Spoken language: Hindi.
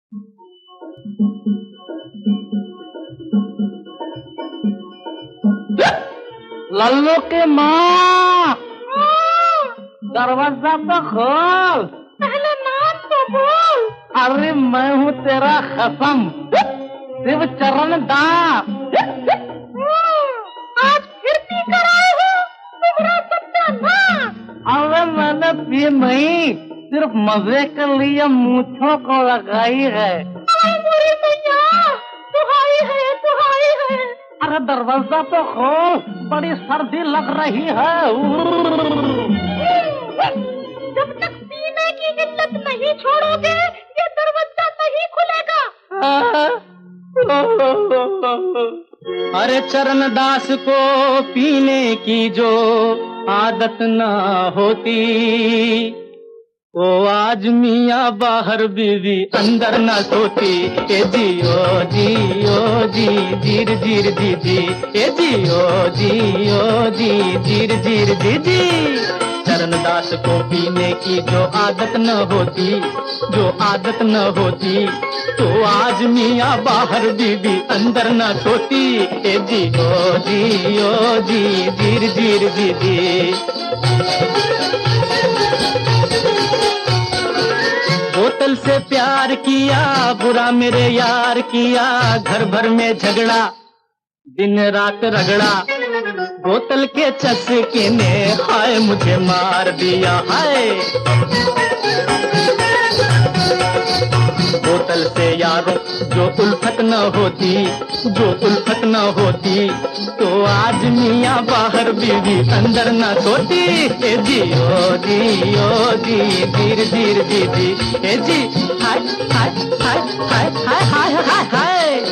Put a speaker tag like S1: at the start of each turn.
S1: लल्लू की माँ, दरवाजा तो खोल।
S2: पहले नाम तो बोल।
S1: अरे मैं हूँ तेरा खसम, शिव चरण दास।
S2: आज फिर पी कर आए हो, तुम्हारा सत्यानाश।
S1: अरे मैंने पी नहीं, सिर्फ मजे के लिए मूंछों को लगाई है।
S2: बुरी मैया, दुहाई है, दुहाई है।
S1: अरे दरवाजा तो खोल, बड़ी सर्दी लग रही है।
S2: जब तक पीने की इल्लत नहीं छोड़ोगे, ये दरवाजा नहीं खुलेगा।
S1: अरे चरणदास को पीने की जो आदत न होती, वो आज मियाँ बाहर बीवी अंदर न सोती। ए जियो जियो जी जीर जीर जी जी, ए जियो जियो जी जीर जीर जी जी। चरणदास को पीने की जो आदत न होती, जो आदत न होती, तो आज मियाँ बाहर बीवी अंदर न सोती। ए जियो जियो जी जीर जीर जी जी। बोतल से प्यार किया, बुरा मेरे यार किया, घर भर में झगड़ा, दिन रात रगड़ा। बोतल के चस्के ने हाय मुझे मार दिया, हाय। बोतल से यारों जो उल्फत न होती, जो उल्फत न होती, तो आज मियाँ बाहर बीवी अंदर न सोती। ए जियो जियो जी धीर धीर जी जी, ए जी हाय हाय हाय हाय हाय हाय हाय हाय।